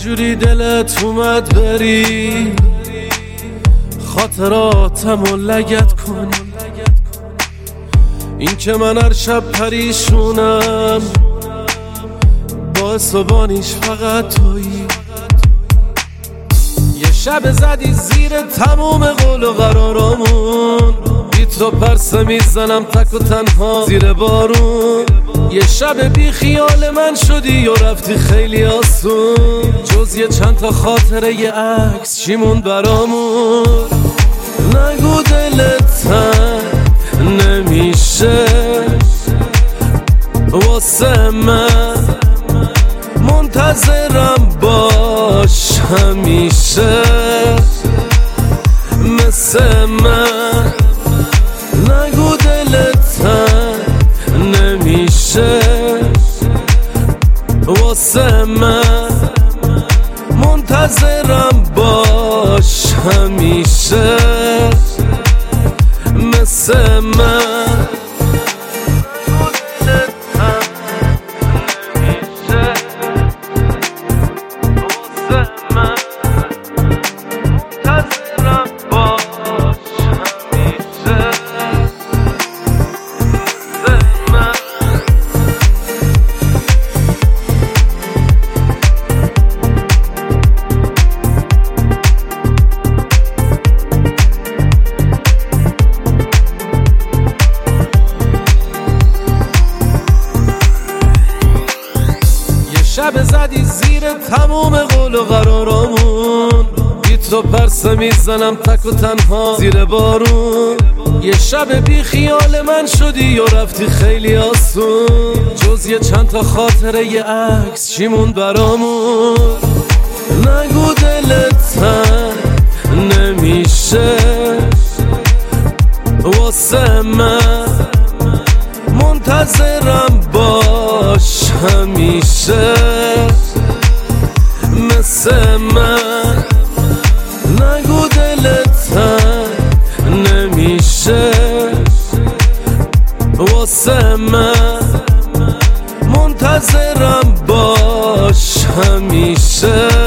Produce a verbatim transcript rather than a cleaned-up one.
چجوری دلت اومد بری خاطراتمو لگت کنی؟ این که من هر شب پریشونم باعث و بانیش فقط تویی. یه شب زدی زیر تموم قول و قرارامون، بی تو پرسه میزنم تک و تنها زیر بارون. یه شب بی خیال من شدی و رفتی خیلی آسون، جز یه چند تا خاطره یه عکس چی موند برامون؟ نگو دلت نمیشه واسه من، منتظرم باش همیشه مثل من. نگو دلت نمیشه واسه من، منتظرم باش همیشه مثل من. شب زدی زیر تموم قول و قرارامون، بی تو پرسه میزنم تک و تنها زیر بارون. یه شب بی خیال من شدی و رفتی خیلی آسون، جز یه چند تا خاطره یه عکس چی موند برامون؟ نگو دلت نمیشه واسه من، منتظرم باش همیشه مثل من. نگو دلت نمیشه واسه من، منتظرم باش همیشه